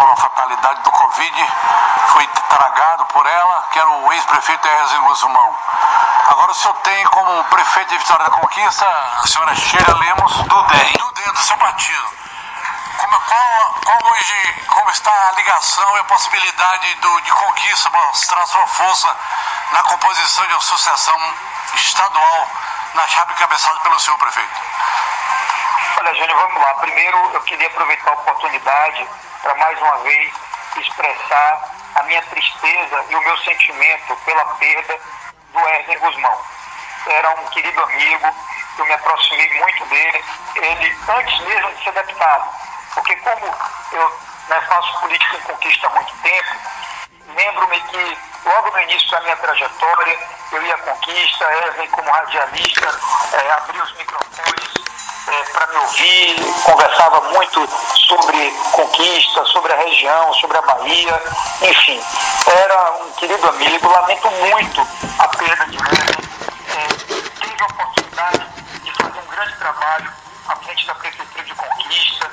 uma fatalidade do Covid, foi tragado por ela, que era o ex-prefeito Erzen Guzmão. Agora o senhor tem como prefeito de Vitória da Conquista a senhora Sheila Lemos, do DEM, do seu partido. Como está a ligação e a possibilidade de Conquista mostrar sua força na composição de uma associação estadual na chapa encabeçada pelo senhor prefeito? Olha, Júnior, vamos lá. Primeiro, eu queria aproveitar a oportunidade para mais uma vez expressar a minha tristeza e o meu sentimento pela perda do Erzen Guzmão. Era um querido amigo, eu me aproximei muito dele, ele antes mesmo de ser deputado, porque como eu faço política em Conquista há muito tempo, lembro-me que logo no início da minha trajetória, eu ia à Conquista, Erzen como radialista, abria os microfones para me ouvir, conversava muito sobre Conquista, sobre a região, sobre a Bahia, enfim, era um querido amigo. Lamento muito a perda de Erzen. Tive a oportunidade de fazer um grande trabalho à frente da Prefeitura de Conquista.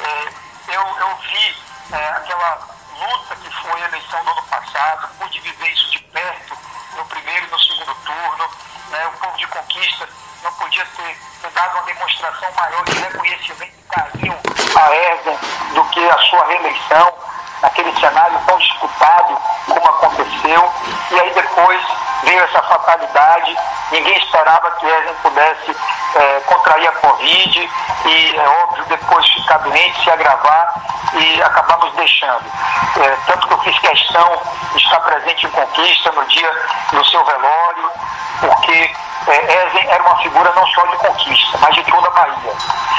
Eu vi aquela luta que foi a eleição do ano passado, pude viver isso de perto, no primeiro e no segundo turno. O povo de Conquista não podia ter dado uma demonstração maior de reconhecimento e carinho a Erzen do que a sua reeleição, naquele cenário tão disputado como aconteceu. E aí depois veio essa fatalidade, ninguém esperava que Erzen pudesse contrair a Covid e, é óbvio, depois ficar doente, se agravar, e acabamos deixando. Tanto que eu fiz questão de estar presente em Conquista no dia do seu velório, porque Erzen era uma figura não só de Conquista, mas de toda a Bahia.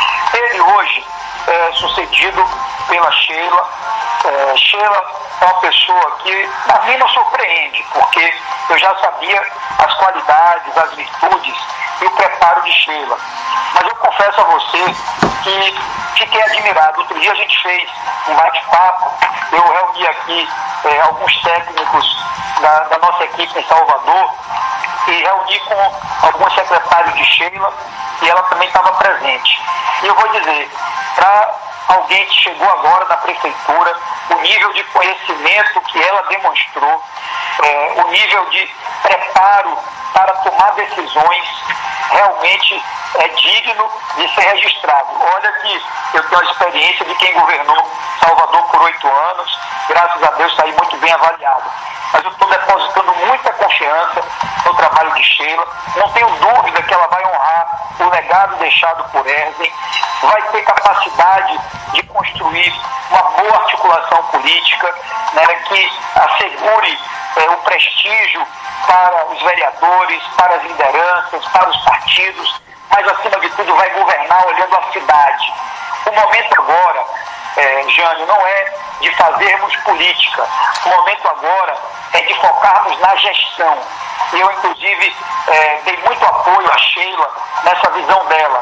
Ele hoje é sucedido pela Sheila. Sheila é uma pessoa que a mim não surpreende, porque eu já sabia as qualidades, as virtudes e o preparo de Sheila. Mas eu confesso a você que fiquei admirado. Outro dia a gente fez um bate-papo, eu reuni aqui alguns técnicos da nossa equipe em Salvador e reuni com alguns secretários de Sheila e ela também estava presente. E eu vou dizer, para alguém que chegou agora na prefeitura, o nível de conhecimento que ela demonstrou, o nível de preparo para tomar decisões, realmente é digno de ser registrado. Olha que eu tenho a experiência de quem governou Salvador por 8 anos, graças a Deus saí muito bem avaliado. Mas eu estou depositando muita confiança no trabalho de Sheila. Não tenho dúvida que ela vai honrar o legado deixado por Erzen, vai ter capacidade de construir uma boa articulação política, que assegure o prestígio para os vereadores, para as lideranças, para os partidos, mas acima de tudo vai governar olhando a cidade. O momento agora, Jânio, não é de fazermos política. O momento agora é de focarmos na gestão. E eu, inclusive, dei muito apoio a Sheila nessa visão dela.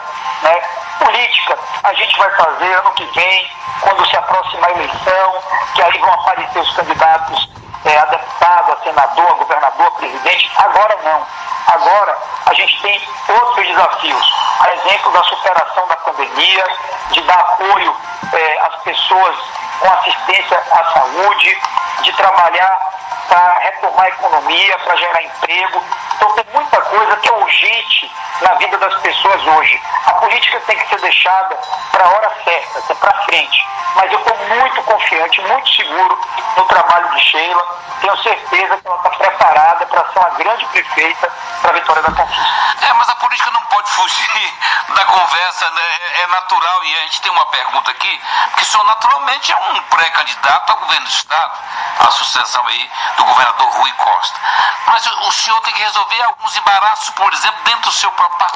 Política a gente vai fazer ano que vem, quando se aproximar a eleição, que aí vão aparecer os candidatos a deputado, a senador, a governador, a presidente. Agora não. Agora a gente tem outros desafios. A exemplo da superação da pandemia, de dar apoio às pessoas com assistência à saúde, de trabalhar para retomar a economia, para gerar emprego. Então tem muita coisa que é urgente na vida das pessoas hoje. A política tem que ser deixada para a hora certa, que é para frente. Mas eu estou muito confiante, muito seguro no trabalho de Sheila. Tenho certeza que ela está preparada para ser uma grande prefeita para a Vitória da Conquista. Mas a política não pode fugir da conversa, né? É natural, e a gente tem uma pergunta aqui, porque o senhor naturalmente é um pré-candidato ao governo do Estado, a sucessão aí do governador Rui Costa. Mas o senhor tem que resolver alguns embaraços, por exemplo, dentro do seu próprio partido.